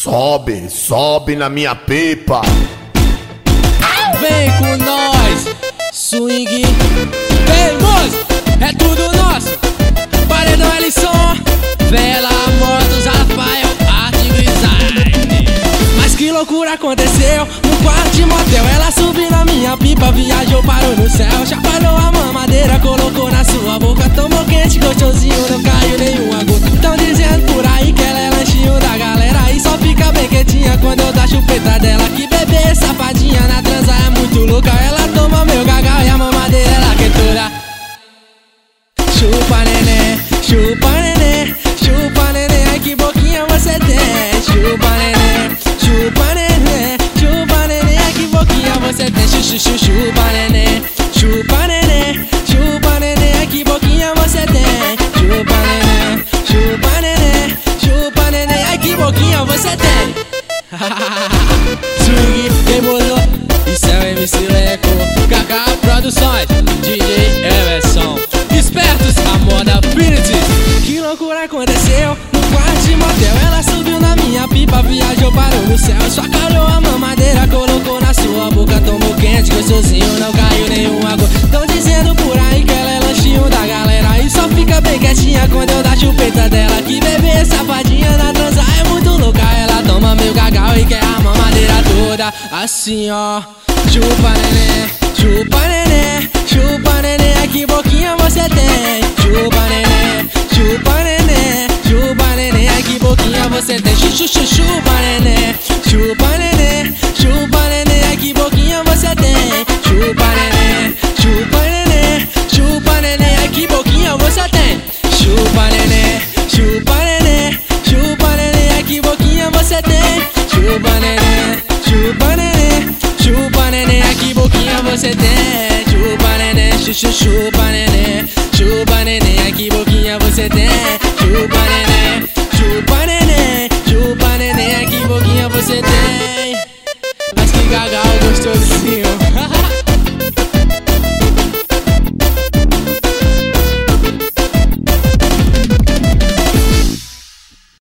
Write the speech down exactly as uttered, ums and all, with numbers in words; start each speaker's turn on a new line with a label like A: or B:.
A: Sobe, sobe na minha pipa.
B: Vem com nós, swing. Teimoso, é tudo nosso. Paredão Ellison, Vela, Motos, Rafael, Arte Design. Mas que loucura aconteceu no quarto de motel. Ela subiu na minha pipa, viajou, parou no céu. Chacoalhou a mamadeira, colocou na sua boca. Tomou quente, gostosinho, não caiu nenhuma gota. Tão dizendo por aí que ela é lanchinho da galera. E só fica bem quietinha quando eu dou a chupeta dela. Que bebê safadinha, na transa é muito louca. Ela toma meu gagal e a mamadeira ela quentura. Chupa neném, chupa neném, chupa neném, ai que boquinha você tem. Chupa neném, chupa neném, chupa neném, ai que boquinha você tem. Chuchu, chuchu, chupa neném, chupa neném, chupa neném, ai que boquinha você tem. Chupa neném, chupa neném, chupa neném, ai que boquinha você tem. Swing, Teimoso, isso é o M C Leco. Kaká Produções, D J Everson. Espertos, a moda Finity. Que loucura aconteceu no quarto de motel. Ela subiu na minha pipa, viajou, parou no céu. Chacoalhou a mamadeira, colocou na sua boca. Tomou quente, gostosinho, não caiu nenhuma gota. Tão dizendo por aí que ela é lanchinho da galera. E só fica bem quietinha quando eu dou a chupeta dela. Que bebê safadinha, na transa é muito louca. Ela toma meu gagal e quer a mamadeira toda. Assim ó, chupa neném, chupa neném, chupa neném, ai que boquinha você tem. Chupa neném, chupa neném, chupa neném, ai que boquinha você tem. Chuchu, chuchu, chupa neném, chupa neném, chupa neném, ai que boquinha você tem. Chupa neném, chupa neném, chupa neném, ai que boquinha você tem. Chupa neném, chupa neném, chupa neném, ai que boquinha você tem. Chupa neném, chupa neném, chupa neném, ai que boquinha você tem. Chupa neném, chuchu, chupa neném, chupa neném, ai que boquinha você tem.